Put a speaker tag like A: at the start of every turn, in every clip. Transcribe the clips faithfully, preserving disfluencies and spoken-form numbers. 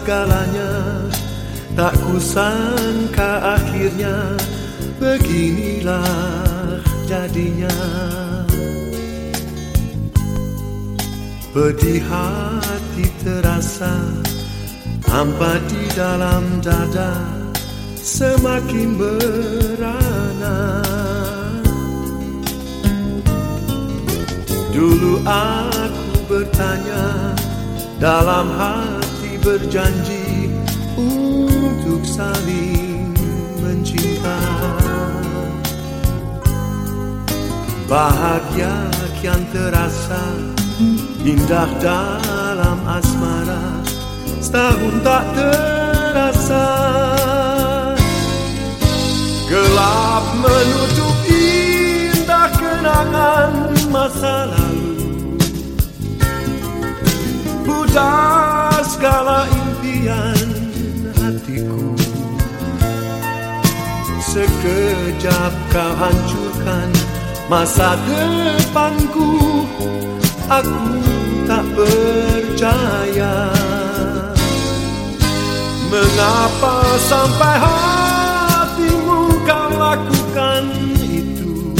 A: segalanya, tak kusangka akhirnya beginilah jadinya. Pedih hati terasa, hampa di dalam dada semakin merana. Dulu aku bertanya, dalam hati berjanji untuk saling mencinta. Bahagia kian terasa, indah dalam asmara, setahun tak terasa. Gelap menutup indah kenangan masa lalu, pudar segala impian hatiku. Sekejap kau hancurkan masa depanku, aku tak percaya. Mengapa sampai hatimu kau lakukan itu?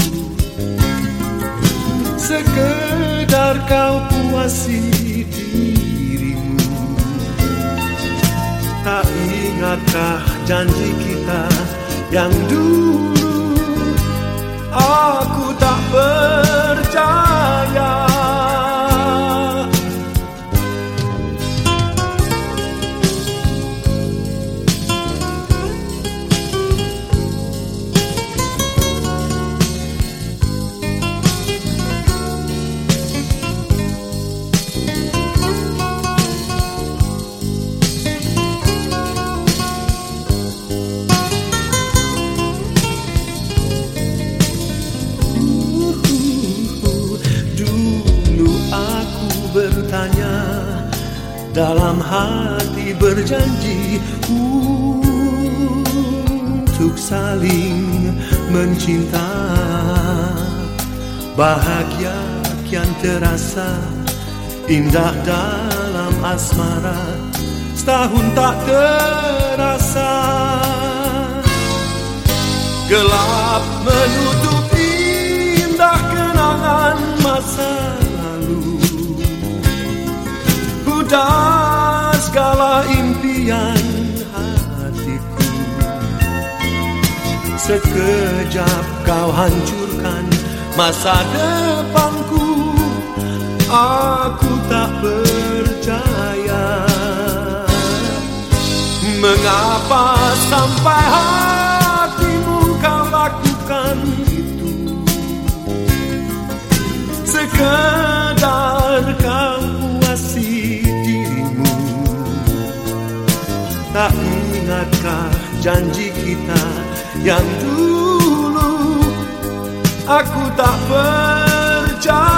A: Sekedar kau puasi dirimu. Tak ingatkah janji kita yang dulu? Aku tak percaya. Bertanya, dalam hati berjanji untuk saling mencinta. Bahagia kian terasa, indah dalam asmara, setahun tak terasa. Gelap menutup indah kenangan masa lalu, pudar segala impian hatiku. Sekejap kau hancurkan masa depanku, aku tak percaya. Mengapa sampai hatimu kau lakukan itu? Sekedar kau puasi dirimu. Tak ingatkah janji kita yang dulu? Aku tak percaya.